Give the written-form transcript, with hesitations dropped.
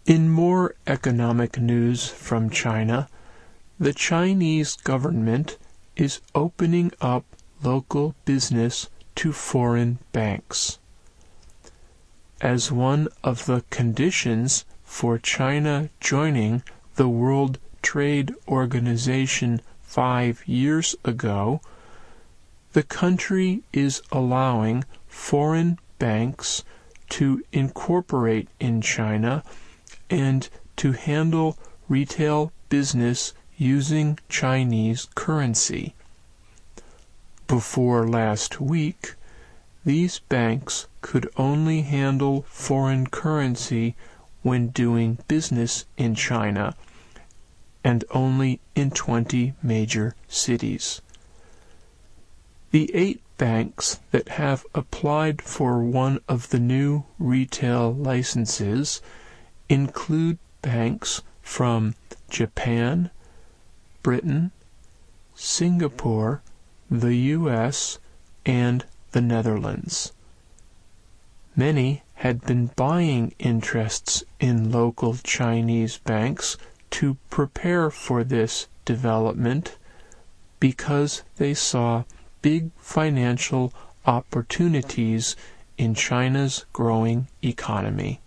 In more economic news from China, the Chinese government is opening up local business to foreign banks. As one of the conditions for China joining the World Trade Organization 5 years ago, the country is allowing foreign banks to incorporate in China and to handle retail business using Chinese currency. Before last week, these banks could only handle foreign currency when doing business in China, and only in 20 major cities. The 8 banks that have applied for one of the new retail licenses include banks from Japan, Britain, Singapore, the US, and the Netherlands. Many had been buying interests in local Chinese banks to prepare for this development because they saw big financial opportunities in China's growing economy.